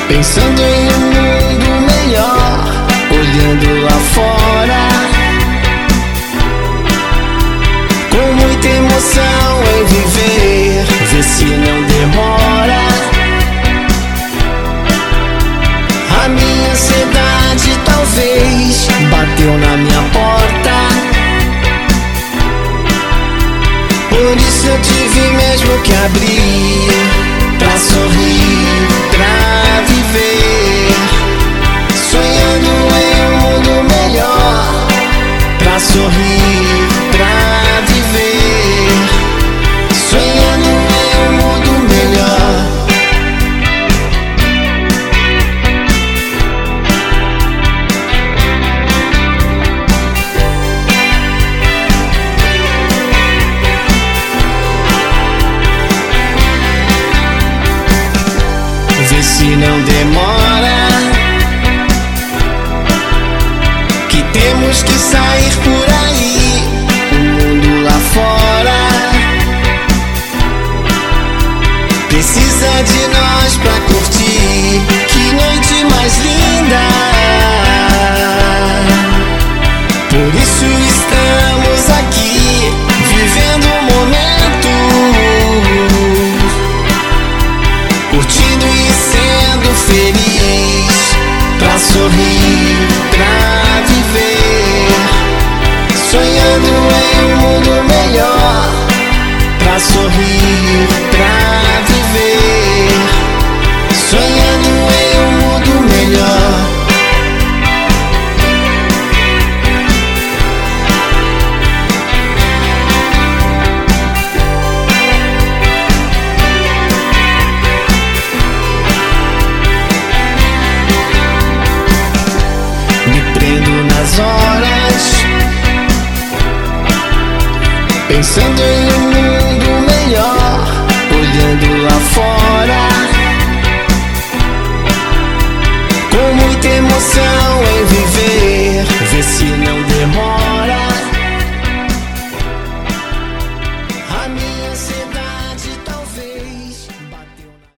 Pensando em um mundo melhor, olhando lá fora, com muita emoção em viver, vê se não demora. A minha ansiedade talvez bateu na minha porta, por isso eu tive mesmo que abrir, pra sorrir, pra viver, sonhando em um mundo melhor, pra sorrir, pra viver, sonhando em um mundo melhor. Vê se não demora, que temos que sair por aí, o mundo lá fora precisa de nós pra curtir, que noite mais linda. Por isso estamos aqui, vivendo o momento, curtindo e sendo feliz, pra sorrir, pra viver, sonhando em um mundo melhor, pra sorrir, pra viver, sonhando em um mundo melhor. Me prendo nas horas, pensando em um mundo melhor, olhando lá fora, com muita emoção em viver, vê se não